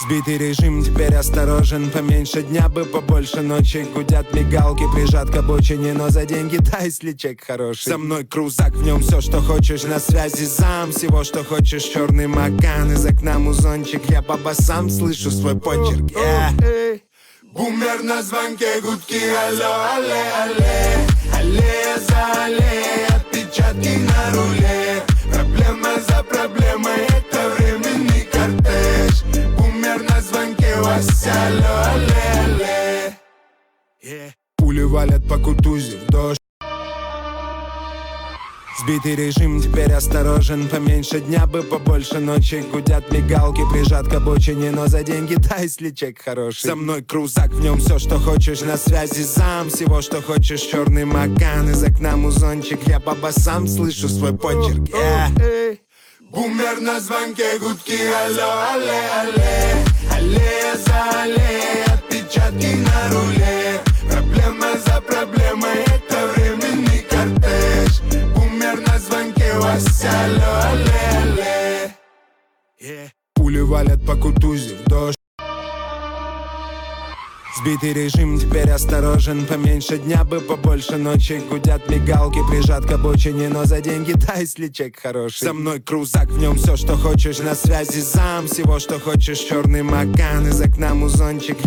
Сбитый режим, теперь осторожен. Поменьше дня бы, побольше ночи. Гудят мигалки, прижат к обочине. Но за деньги дай, если чек хороший. Со мной крузак, в нем все, что хочешь. На связи зам, всего, что хочешь. Черный макан, из окна музончик. Я по басам слышу свой почерк. Бумер на звонке, гудки, алло, алле, алле. Аллея за аллеей, отпечатки на руле. Проблема за проблемой, это временный кортеж. Бумер на звонке, Вася, алло, алле, алле. Пули валят по Кутузе в дождь. Сбитый режим, теперь осторожен. Поменьше дня бы, побольше ночи. Гудят мигалки, прижат к обочине. Но за деньги дай, если чек хороший. Со мной крузак, в нем все, что хочешь. На связи зам, всего, что хочешь. Черный макан, из окна музончик. Я по басам слышу свой почерк. Бумер на звонке, гудки, алло, алле, алле. Аллея за аллеей, отпечатки на руле. Проблема за проблемой, это временный кортеж. Бумер на звонке, Вася, алло, алле, алле. Пули валят по Кутузе в дождь. Сбитый режим, теперь осторожен. Поменьше дня бы, побольше ночи. Гудят мигалки, прижат к обочине. Но за деньги дай, если чек хороший. Со мной крузак, в нем все, что хочешь. На связи зам, всего, что хочешь. Черный макан, из окна музончик.